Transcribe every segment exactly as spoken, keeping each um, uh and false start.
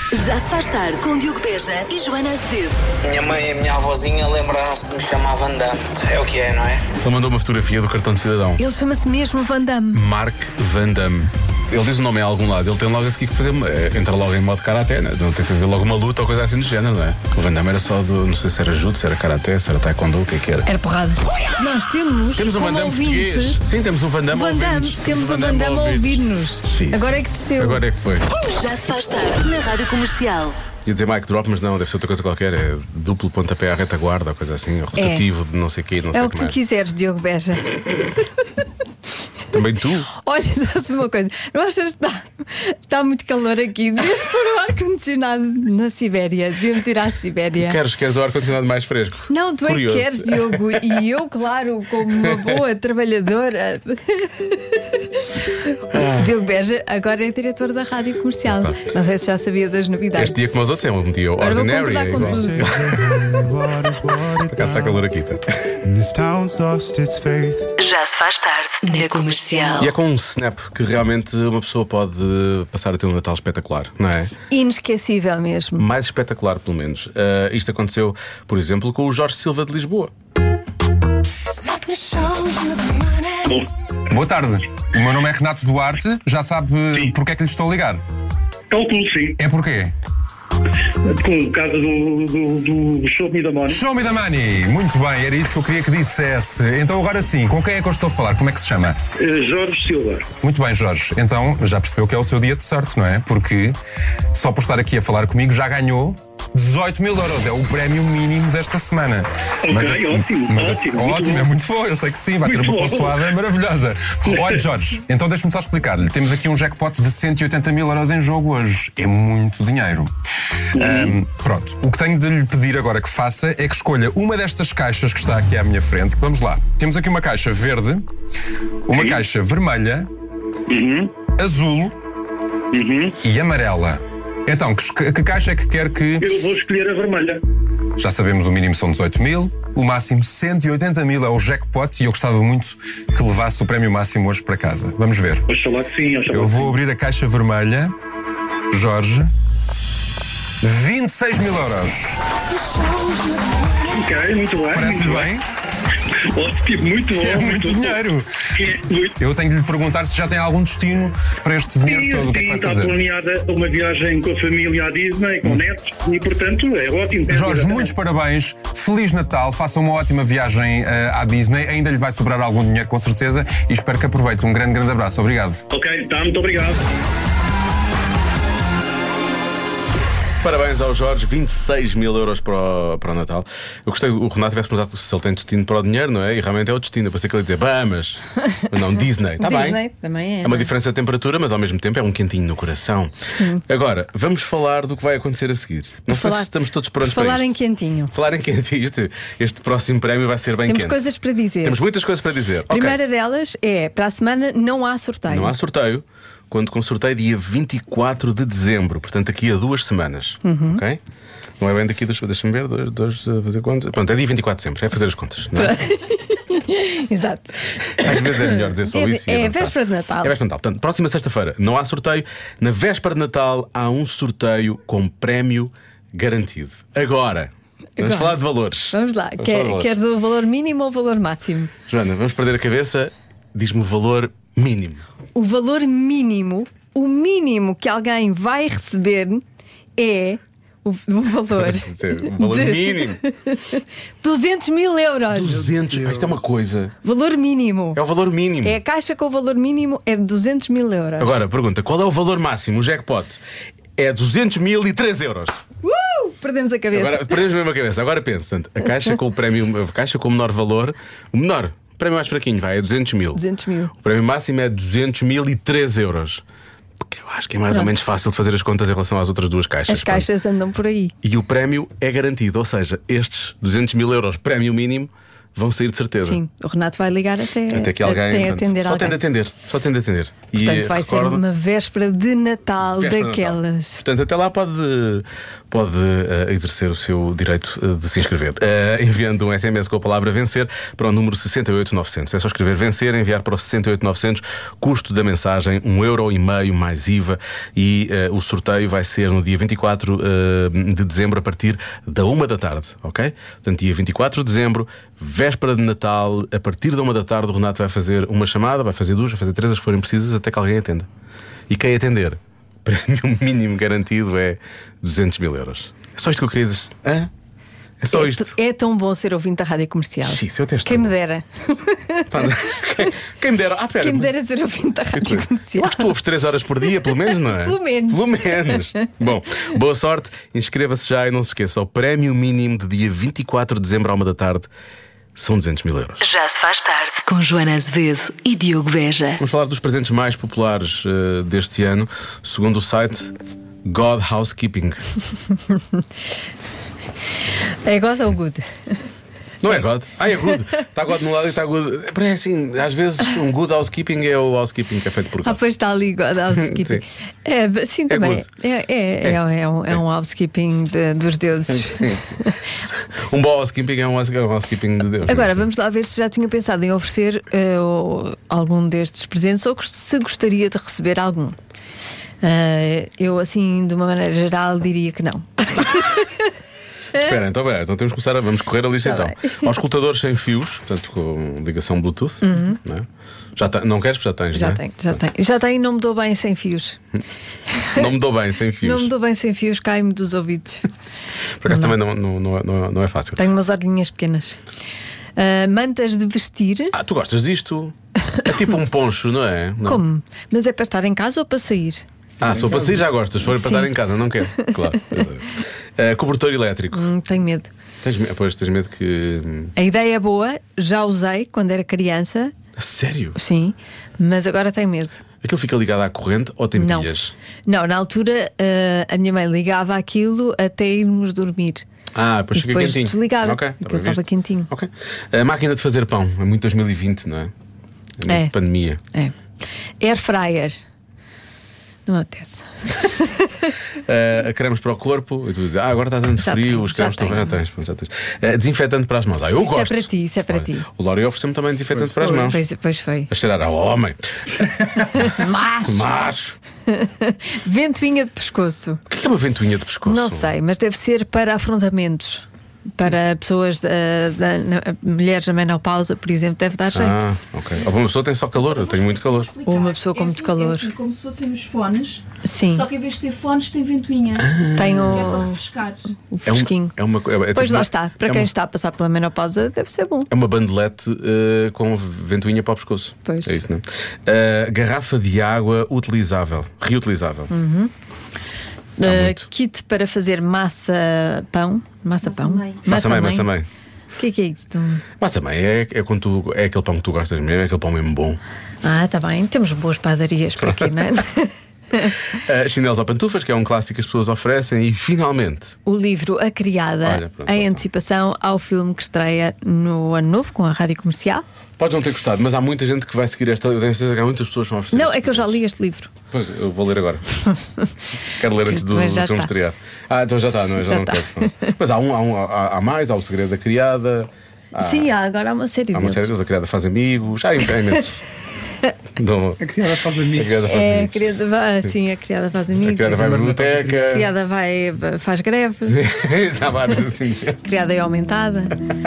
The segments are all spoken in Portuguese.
Já se faz tarde com Diogo Beja e Joana Azevedo. Minha mãe e a minha avózinha lembraram-se de me chamar Van Damme. É o que é, não é? Ele mandou uma fotografia do cartão de cidadão. Ele chama-se mesmo Van Damme. Mark Van Damme. Ele diz o nome em algum lado, ele tem logo a seguir que fazer. Entra logo em modo karaté, né? Não tem que fazer logo uma luta ou coisa assim do género, não é? O Van Damme era só do. Não sei se era judo, se era karaté, se era taekwondo, o que é que era? Era porrada. Nós temos. Temos um Van Damme português. Sim, temos um Van Damme Van Damme. Temos um Van Damme a ouvir-nos. Agora é que desceu. Agora é que foi. Já se faz tarde na Rádio Comercial. Ia dizer mic drop, mas não, deve ser outra coisa qualquer. É duplo pontapé à retaguarda, ou coisa assim, rotativo é. de não sei o quê, não é sei o que tu mais. quiseres, Diogo Beja. Também tu? Olha, dá-se uma coisa. Não achas que está, está muito calor aqui? Devias pôr o ar-condicionado na Sibéria. Devíamos ir à Sibéria. Queres, queres o ar-condicionado mais fresco? Não, tu Curioso. é que queres, Diogo. E eu, claro, como uma boa trabalhadora. Ah. Diogo Beja agora é diretor da Rádio Comercial. Ah. Não sei se já sabia das novidades. Este dia, como os outros, é um dia ordinary. É igual. Por acaso está calor aqui, tá? Já se faz tarde na Comercial. E é com um snap que realmente uma pessoa pode passar a ter um Natal espetacular, não é? Inesquecível mesmo. Mais espetacular, pelo menos. Uh, isto aconteceu, por exemplo, com o Jorge Silva de Lisboa. Boa tarde. O meu nome é Renato Duarte. Já sabe sim. porque é que lhe estou a ligar? Calculo, sim. É porquê? Por causa do, do, do Show Me the Money. Show Me the Money. Muito bem, era isso que eu queria que dissesse. Então agora sim, com quem é que eu estou a falar? Como é que se chama? Jorge Silva. Muito bem, Jorge. Então já percebeu que é o seu dia de sorte, não é? Porque só por estar aqui a falar comigo já ganhou dezoito mil euros. É o prémio mínimo desta semana. Ok, mas, ótimo, mas, ótimo. Ótimo, muito é muito bom, eu sei que sim, vai muito ter uma bom. consoada maravilhosa. Olha, Jorge, então deixa-me só explicar-lhe. Temos aqui um jackpot de cento e oitenta mil euros em jogo hoje. É muito dinheiro. Um, pronto, o que tenho de lhe pedir agora que faça é que escolha uma destas caixas que está aqui à minha frente. Vamos lá. Temos aqui uma caixa verde, uma Sim. caixa vermelha, uhum. azul uhum. e amarela. Então, que, que caixa é que quer que... Eu vou escolher a vermelha. Já sabemos, o mínimo são dezoito mil, o máximo cento e oitenta mil é o jackpot e eu gostava muito que levasse o prémio máximo hoje para casa. Vamos ver. Oxalá que sim, oxalá Eu que vou sim. abrir a caixa vermelha. Jorge. vinte e seis mil euros. Ok, muito bem. Parece-lhe bem? Ótimo, muito bom. É muito dinheiro. É muito... Eu tenho de lhe perguntar se já tem algum destino para este dinheiro Sim, todo. O que é que vai está fazer? planeada uma viagem com a família à Disney, com hum. netos, e portanto é ótimo. Jorge, muitos parabéns. Feliz Natal. Faça uma ótima viagem uh, à Disney. Ainda lhe vai sobrar algum dinheiro, com certeza. E espero que aproveite. Um grande, grande abraço. Obrigado. Ok, tá, muito obrigado. Parabéns ao Jorge, vinte e seis mil euros para o, para o Natal. Eu gostei, o Renato tivesse perguntado se ele tem destino para o dinheiro, não é? E realmente é o destino. Eu pensei que ele ia dizer Bahamas, mas não, Disney. Está bem. Disney também é. É uma diferença de temperatura, mas ao mesmo tempo é um quentinho no coração. Sim. Agora, vamos falar do que vai acontecer a seguir. Não sei falar, se estamos todos prontos para falar isto. em quentinho. Falar em quentinho. Este, este próximo prémio vai ser bem Temos quente. Temos coisas para dizer. Temos muitas coisas para dizer. A primeira okay. delas é, para a semana não há sorteio. Não há sorteio. Quando com sorteio dia vinte e quatro de dezembro, portanto daqui a duas semanas. Uhum. Ok? Não é bem daqui a duas, deixa-me ver, dois, dois, fazer contas. Pronto, é dia vinte e quatro de dezembro, é fazer as contas. Não é? Exato. Às vezes é melhor dizer só é, isso. É, é a véspera de Natal. É véspera de Natal. Portanto, próxima sexta-feira não há sorteio. Na véspera de Natal há um sorteio com prémio garantido. Agora. Vamos Agora. falar de valores. Vamos lá. Vamos Quer, falar de valores. Queres o valor mínimo ou o valor máximo? Joana, vamos perder a cabeça. Diz-me o valor mínimo. O valor mínimo, o mínimo que alguém vai receber é o, o valor. O valor de mínimo. duzentos mil euros. duzentos. Pá, isto é uma coisa. Valor mínimo. É o valor mínimo. É a caixa com o valor mínimo é de duzentos mil euros. Agora, pergunta, qual é o valor máximo? O jackpot é duzentos mil e três euros. Uh! Perdemos a cabeça. Agora, perdemos mesmo a cabeça. Agora pensa, portanto, a caixa com o prémio, a caixa com o menor valor, o menor, o prémio mais fraquinho, vai, é duzentos mil. duzentos mil. O prémio máximo é duzentos mil e três euros. Porque eu acho que é mais Pronto. ou menos fácil de fazer as contas em relação às outras duas caixas. As caixas Pronto. andam por aí. E o prémio é garantido, ou seja, estes duzentos mil euros prémio mínimo vão sair de certeza. Sim, o Renato vai ligar até, Até que alguém. até Portanto, atender só alguém. tem de atender. Só tem de atender. Portanto, e vai recordo, ser uma véspera de Natal véspera de Natal. daquelas. Portanto, até lá pode, pode uh, exercer o seu direito uh, de se inscrever. Uh, enviando um S M S com a palavra vencer para o número sessenta e oito novecentos. É só escrever vencer, enviar para o sessenta e oito novecentos. Custo da mensagem um euro e meio mais I V A. E uh, o sorteio vai ser no dia vinte e quatro uh, de dezembro, a partir da uma da tarde. Ok? Portanto, dia vinte e quatro de dezembro, véspera de Natal, a partir da uma da tarde, o Renato vai fazer uma chamada, vai fazer duas, vai fazer três, as que forem precisas, até que alguém atenda. E quem atender, prémio mínimo garantido é duzentos mil euros. É só isto que eu queria dizer. Hã? É só É, isto. t- é tão bom ser ouvinte da Rádio Comercial. Sim, se eu testo. Quem me dera. quem, quem me dera. Ah, pera. Quem me dera ser ouvinte da Rádio Eu Comercial. acho que tu ouves três horas por dia, pelo menos, não é? Pelo menos. Pelo menos. Bom, boa sorte, inscreva-se já e não se esqueça: o prémio mínimo de dia vinte e quatro de dezembro à uma da tarde são duzentos mil euros. Já se faz tarde com Joana Azevedo e Diogo Beja. Vamos falar dos presentes mais populares uh, deste ano, segundo o site God Housekeeping. É God ou good? Não é God? Ah, é good. Está God no lado e está good. É assim, às vezes um good housekeeping é o housekeeping que é feito por Ah, God. pois está ali God housekeeping. Sim. É, sim, também. good. É, é, é, é, é um, é um housekeeping de- dos deuses. Sim, sim. Um bom housekeeping é um house- é um housekeeping de Deus. Agora Sim. vamos lá ver se já tinha pensado em oferecer eh, o- algum destes presentes ou se gostaria de receber algum. Eh, eu, assim, de uma maneira geral, diria que não. Espera, então, espera, então temos que começar a. Vamos correr a lista Tá então. Aos escutadores sem fios, portanto com ligação Bluetooth. Não, é? Já te- não queres? Já tens, Uhum. Já não é? tenho, já tenho. Já tenho, não me dou bem sem fios. Não me dou bem sem fios. Não me dou bem sem fios, cai-me dos ouvidos. Por acaso também não, não, não, é- não é- não é fácil. Tenho umas orelhinhas pequenas. Ah, mantas de vestir. Ah, tu gostas disto? É tipo um poncho, não é? Não. Como? Mas é para estar em casa ou para sair? Ah, só para sair já gostas, se for para Sim. estar em casa, não quero. Claro. Uh, cobertor elétrico. Hum, tenho medo. Tens, me- pois, tens medo que. A ideia é boa, já usei quando era criança, A sério? sim, mas agora tenho medo. Aquilo fica ligado à corrente ou tem Não. pilhas? Não, na altura ah, a minha mãe ligava aquilo até irmos dormir. Ah, depois E fica depois quentinho. desligava. Ok, Aquilo também estava viste. quentinho. Ok. A máquina de fazer pão, é muito dois mil e vinte, não é? É muito É. pandemia. É. Air fryer. Não acontece. Uh, cremes para o corpo, e tu dizes, ah, agora está dando Já frio, tenho, os já cremes estão tenho. já tens, pronto, já tens. Uh, desinfetante para as mãos. Ah, eu Isso é gosto. para ti, isso é para Olha, ti. O Lori ofereceu-me também desinfetante para as mãos. Pois, pois foi. A cheirar ao homem. Mas Macho. ventoinha de pescoço. O que é uma ventoinha de pescoço? Não sei, mas deve ser para afrontamentos. Para pessoas, ah, da- na- mulheres na menopausa, por exemplo, deve dar jeito. Ah, ok. Ou uma pessoa tem só calor, eu tenho muito calor. Ou uma pessoa com É muito assim- calor. É assim, como se fossem os fones. Sim. Só que em vez de ter fones, tem ventoinha. Tem É para o, refrescar. o É um- fresquinho. é uma, é, é Pois tipo lá uma- está, para é quem uma- está a passar pela menopausa, deve ser bom. É uma bandelete uh, com ventoinha para o pescoço. Pois. É isso, não é? Uh, garrafa de água utilizável, reutilizável. Hum. Está Uh, muito. kit para fazer massa pão. Massa, Massa pão? mãe. Massa mãe, massa mãe. O que é que é isto? Massa mãe é, é, quando tu, é aquele pão que tu gostas mesmo, é aquele pão mesmo bom. Ah, está bem, temos boas padarias por aqui, não é? Uh, chinelos ou pantufas, que é um clássico que as pessoas oferecem. E finalmente, O livro A Criada, Olha, pronto, em lá está. antecipação ao filme que estreia no Ano Novo com a Rádio Comercial. podes não ter gostado, mas há muita gente que vai seguir esta. Eu tenho certeza que há muitas pessoas que vão oferecer. Não, estes é que eu já presentes. li este livro. Pois, eu vou ler agora. Quero ler antes Isto do, também do já filme está. estrear. Ah, então já está, não, é? já, Já não está. quero. Mas há, um, há, um, há, há mais, há o Segredo da Criada. Há, Sim, há, agora há uma série há uma deles. série deles, a Criada faz amigos. Há imensos. Dom- A criada faz a amigos. Criada faz É, a amigos. criada vai, sim, a criada faz amigos. A Criada vai à biblioteca. A criada vai, faz greve. Há vários assim. A criada é aumentada.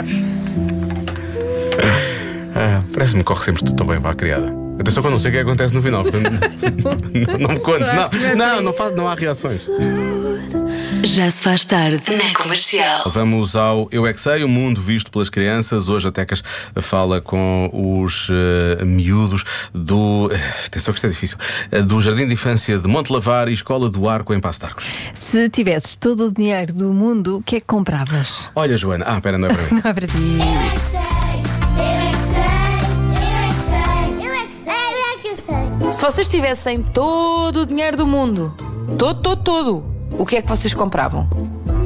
Ah, parece-me que corre sempre tudo tão bem para a criada. Atenção que eu não sei o que acontece no final. Portanto, não, não me contes. Eu acho que não é Não, por não, aí. não, faz, não há reações. Já se faz tarde na Comercial. Vamos ao Eu é que Sei, o mundo visto pelas crianças. Hoje a Tecas fala com os uh, miúdos do. Atenção que isto é difícil. uh, do Jardim de Infância de Monte Lavar e Escola do Arco em Passo de Arcos. Se tivesses todo o dinheiro do mundo, o que é que compravas? Olha, Joana. Ah, espera, não é para mim. Não é para ti. Eu é que sei, eu é que sei, eu é que sei, eu é que sei, eu é que sei. Se vocês tivessem todo o dinheiro do mundo, todo, todo, todo, o que é que vocês compravam?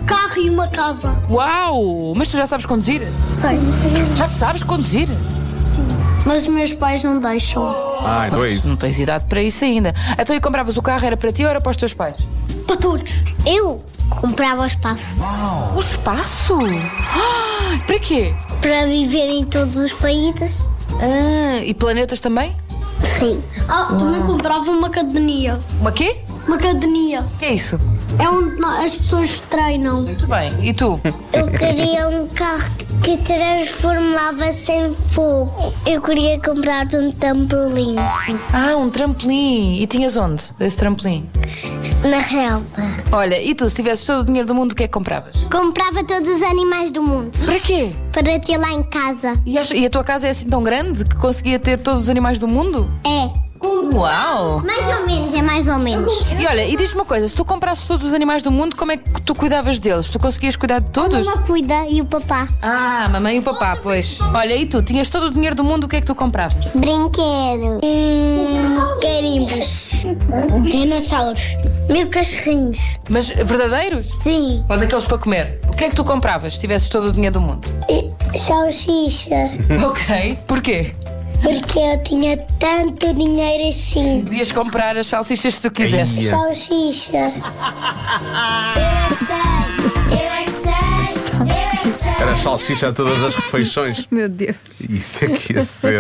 carro e uma casa. Uau! Mas tu já sabes conduzir? Sei. Já sabes conduzir? Sim. Mas os meus pais não deixam. Ah, então é isso. Não tens idade para isso ainda. Então e compravas o carro, era para ti ou era para os teus pais? Para todos. Eu comprava o espaço. O espaço? Ah, para quê? Para viver em todos os países. Ah, e planetas também? Sim. Ah, também comprava uma academia. Uma quê? Uma academia. O que é isso? É onde nó- as pessoas treinam. Muito bem. E tu? Eu queria um carro que transformava-se em fogo. Eu queria comprar um trampolim Ah, um trampolim. E tinhas onde esse trampolim? na relva. Olha, e tu, se tivesses todo o dinheiro do mundo, o que é que compravas? Comprava todos os animais do mundo Para quê? para ter lá em casa. E, ach- e a tua casa é assim tão grande que conseguia ter todos os animais do mundo? É. Uau! Mais ou menos, é mais ou menos. E olha, e diz-me uma coisa, se tu comprasses todos os animais do mundo, como é que tu cuidavas deles? Tu conseguias cuidar de A todos? mamãe cuida e o papá. Ah, a mamãe e o papá, pois. Olha, e tu, tinhas todo o dinheiro do mundo, o que é que tu compravas? Brinquedos. Hum, carimbos. Dinossauros. Mil cachorrinhos. Mas verdadeiros? Sim. Ou daqueles para comer? O que é que tu compravas se tivesses todo o dinheiro do mundo? E salsicha. Ok. Porquê? Porque eu tinha tanto dinheiro assim. Podias comprar as salsichas que tu quisesses. Ia. Salsicha. Eu é que sei, eu é que sei, eu é que sei. Era salsicha a todas as refeições. Meu Deus. Isso é que ia ser.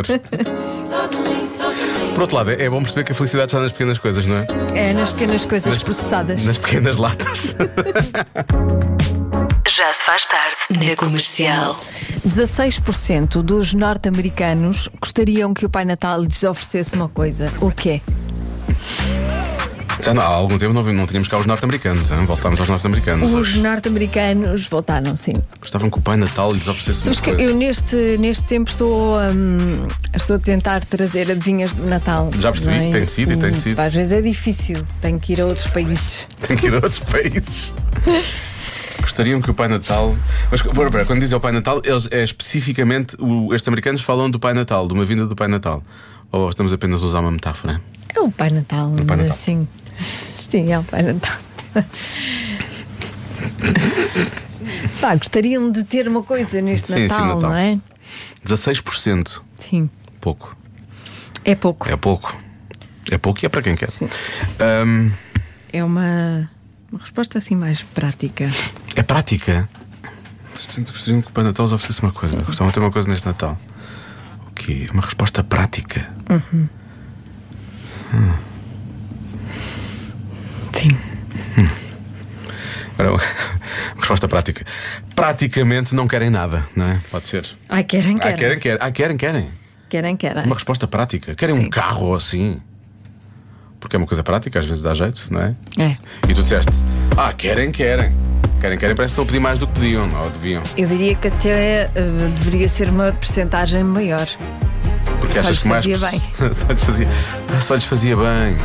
Por outro lado, é é bom perceber que a felicidade está nas pequenas coisas, não é? É nas pequenas coisas Nas- processadas. Nas pequenas latas. Já se faz tarde na Comercial. dezasseis por cento dos norte-americanos gostariam que o Pai Natal lhes oferecesse uma coisa. O quê? Já não, há algum tempo não, vi- não tínhamos cá os norte-americanos, hein? Voltámos aos norte-americanos. Os Hoje norte-americanos voltaram, sim. gostavam que o Pai Natal lhes oferecesse Sabes uma que coisa. eu neste, neste tempo estou, hum, estou a tentar trazer adivinhas do Natal. Já percebi, não é? tem sido e tem sido. Às vezes é difícil, tenho que ir a outros países. Tem que ir a outros países. Gostariam que o Pai Natal. Mas bora, bora, quando dizem o Pai Natal, eles é especificamente. O, estes americanos falam do Pai Natal, de uma vinda do Pai Natal. Ou estamos apenas a usar uma metáfora? É o Pai Natal, O Pai Natal. sim. Sim, é o Pai Natal. Vá, gostariam de ter uma coisa neste Sim, sim, Natal, Natal. não é? dezasseis por cento. Sim. Pouco. É pouco. É pouco. É pouco e é para quem quer. Sim. Ahm, É uma, uma resposta assim mais prática. é prática. Gostariam que o Pai Natal os oferecesse uma coisa. Gostavam de ter uma coisa neste Natal. O quê? Uma resposta prática. Uhum. Hum. Sim. Agora, uma resposta prática. Praticamente não querem nada, não é? Pode ser. Ai, querem, Ah, querem. querem, querem. Ah, querem, querem. Querem, querem. Uma resposta prática. Querem um Sim. carro ou assim. Porque é uma coisa prática, às vezes dá jeito, não é? É. E tu disseste, ah, querem, querem. Querem, querem, parece que estão a pedir mais do que pediam, ou deviam. Eu diria que até eh, deveria ser uma percentagem maior. Porque Só achas lhes que mais. fazia bem. só, lhes fazia... ah, só lhes fazia bem.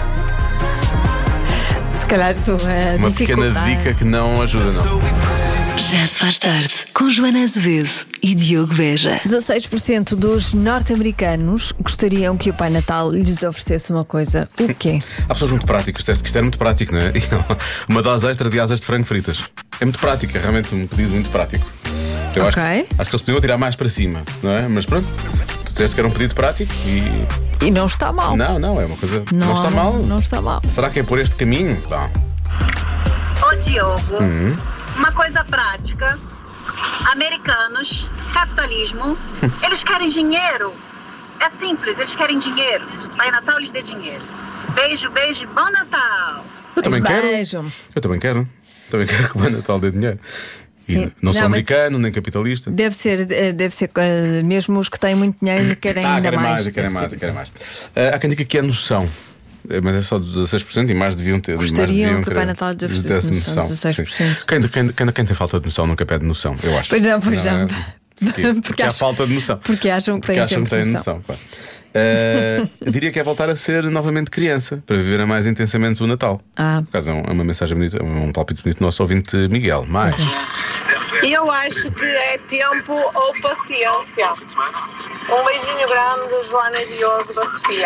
Se calhar estou a Uma dificultar. pequena dica que não ajuda, não. Já se faz tarde com Joana Azevedo e Diogo Beja. dezasseis por cento dos norte-americanos gostariam que o Pai Natal lhes oferecesse uma coisa. O quê? Há pessoas muito práticas, disseste que isto era muito prático, não é? Uma dose extra de asas de frango fritas. É muito prático, é realmente um pedido muito prático. Eu acho, Ok. acho que eles podiam tirar mais para cima, não é? Mas pronto, tu disseste que era um pedido prático e. E não está mal. Não, não, é uma coisa. Não, Não, está mal. Não está mal. Será que é por este caminho? Bom. Ô Diogo, uma coisa prática. Americanos, capitalismo, eles querem dinheiro. É simples, eles querem dinheiro. Pai Natal lhes dê dinheiro. Beijo, beijo, bom Natal. Eu também quero. Beijo. Eu também quero. Também quero que o Pai Natal dê dinheiro. E Sim. não sou Não, mas- americano, nem capitalista. Deve ser, eh, deve ser eh, mesmo os que têm muito dinheiro querem ah, ainda querem mais, mais. querem Deve mais, ser querem isso. mais. Ah, há quem diga que é noção. É, mas é só de dezasseis por cento e mais deviam ter. mais Gostariam deviam que o querer Pai Natal lhes oferecesse desse noção, dezasseis por cento. Sim. Quem, quem, quem, quem tem falta de noção nunca pede noção, eu acho. Pois não, pois é? não. Porquê? Porque, Porque há acham- falta de noção. porque acham que Porque têm acham que sempre têm noção. noção. Claro. Ah, eu diria que é voltar a ser novamente criança para viver mais intensamente o Natal. Ah. Por acaso é um- é uma mensagem bonita, é um palpite bonito do nosso ouvinte Miguel. Mais. Eu acho que é tempo ou paciência. Um beijinho grande, Joana e Diogo da Sofia.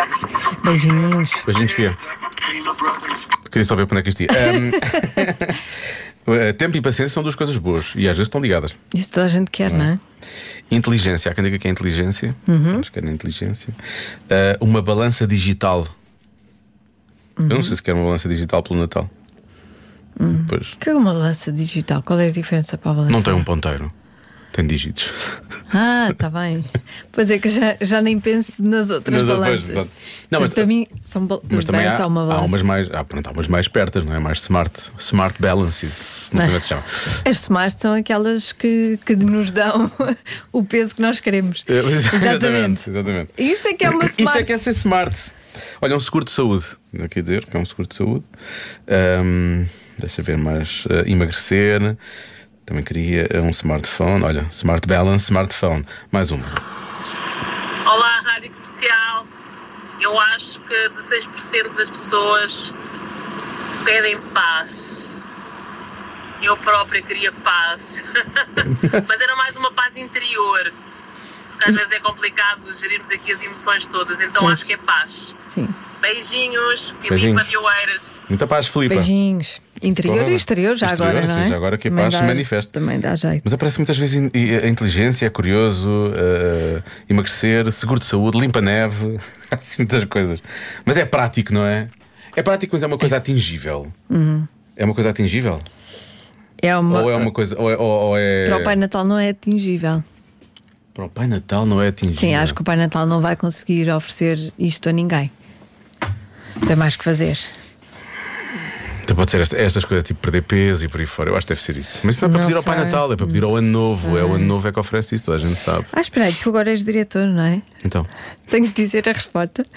Beijinhos. Beijinhos, Fia. Queria só ver para onde é que isto ia. Ahm, Uh, tempo e paciência são duas coisas boas e às vezes estão ligadas. Isso toda a gente quer, não, não é? Inteligência, há quem diga que é inteligência. Uhum. Acho que é inteligência. Uh, uma balança digital. Uhum. Eu não sei se quer uma balança digital pelo Natal. Uhum. Pois. O que é uma balança digital? Qual é a diferença para a balança? Não tem um ponteiro, tem dígitos. Ah, está bem. Pois é que já, já nem penso nas outras Nas balanças. Pois, não, mas, para mim são ba- mas também há, uma balança. há umas mais, há, pronto, há umas mais pertas, não é? Mais smart, smart balances, não sei como é que se chama. As smart são aquelas que, que nos dão o peso que nós queremos. Exatamente, exatamente. Isso é que é uma smart. Isso é que é ser smart. Olha, um seguro de saúde. Não quer dizer que é um seguro de saúde. Um, deixa ver mais. Uh, emagrecer. Também queria um smartphone. Olha, smart balance, smartphone. Mais uma. Olá, Rádio Comercial. Eu acho que dezesseis por cento das pessoas pedem paz. Eu própria queria paz. Mas era mais uma paz interior. Porque às vezes é complicado gerirmos aqui as emoções todas. Então Sim. acho que é paz. Sim. Beijinhos, Filipe Beijinhos. Padioeiras. Muita paz, Filipe. Beijinhos. Interior e exterior, já Exterior, agora, não é? sim, já agora que a Também paz dá- se manifesta. Também dá jeito. Mas aparece muitas vezes in- i- a inteligência, é curioso, uh, emagrecer, seguro de saúde, limpa-neve, assim muitas coisas. Mas é prático, não é? É prático, mas é uma coisa atingível. Uhum. É uma coisa atingível? É uma... Ou é uma coisa. Ou é, ou, ou é... Para o Pai Natal não é atingível. Para o Pai Natal não é atingível. Sim, acho que o Pai Natal não vai conseguir oferecer isto a ninguém. Tem mais que fazer. Então pode ser esta- estas coisas, tipo perder peso e por aí fora. Eu acho que deve ser isso. Mas isso não é para Não pedir ao Pai sei, Natal, é para pedir ao não Ano Novo. sei. É o Ano Novo é que oferece isso, toda a gente sabe. Ah, espera aí, tu agora és diretor, não é? Então. Tenho que dizer a resposta.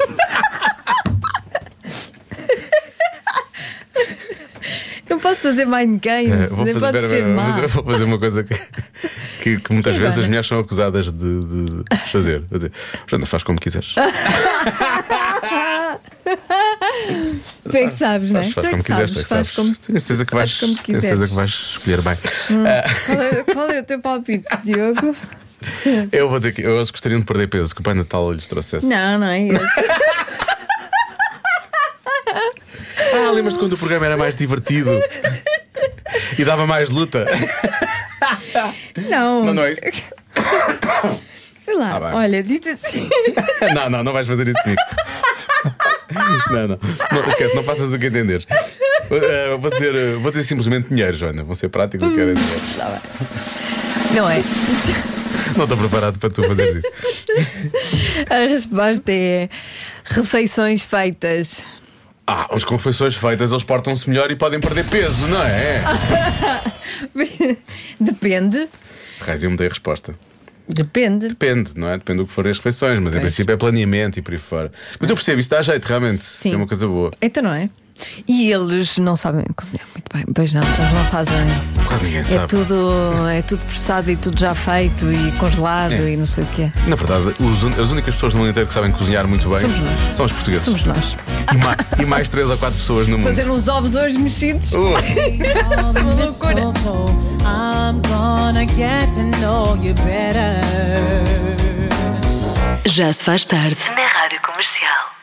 Não posso fazer mind games, Eh, vou nem fazer, pode pera, ser pera, má. vou fazer uma coisa que, que, que muitas E vezes agora? as mulheres são acusadas de, de, de fazer. Fazer. Portanto, faz como quiseres. Tu é que sabes, não é? Faz, faz Tu é como que quiseres, sabes, tu é que faz sabes. como, Tenho certeza que vais, faz como tenho certeza quiseres. que vais escolher bem. Hum, Ah, qual, é, qual é o teu palpite, Diogo? eu vou dizer que eu gostariam de perder peso, que o Pai Natal lhes trouxesse. Não, não é esse. Ah, lembras-te quando o programa era mais divertido e dava mais luta? Não. Não, não é isso? Sei lá, Ah, bem. olha, disse assim. Não, não, não vais fazer isso comigo. Não, não, não, esquece, não faças o que entenderes. Uh, vou, dizer, uh, vou dizer simplesmente dinheiro, Joana. Vou ser prático, não quero é dinheiro. Não é? Não estou preparado para tu fazeres isso. A resposta é refeições feitas. Ah, as confeições feitas, eles portam-se melhor e podem perder peso, não é? Depende. Raiz, eu me dei a resposta. Depende. Depende, não é? Depende do que forem as refeições, mas em Pois. princípio é planeamento e por aí fora. Mas eu percebo, isso dá jeito, realmente. Sim. Isso é uma coisa boa. Então não é? E eles não sabem cozinhar muito bem. Pois não, eles não fazem. Quase ninguém É sabe. tudo, é tudo processado e tudo já feito e congelado É. e não sei o quê. Na verdade, os un- as únicas pessoas no mundo inteiro que sabem cozinhar muito bem Somos nós. são os portugueses. Somos nós. E, ma- e mais três ou quatro pessoas no mundo. Fazer uns ovos hoje mexidos. Uh. Isso é uma loucura. I'm gonna get to know you better. Já se faz tarde na Rádio Comercial.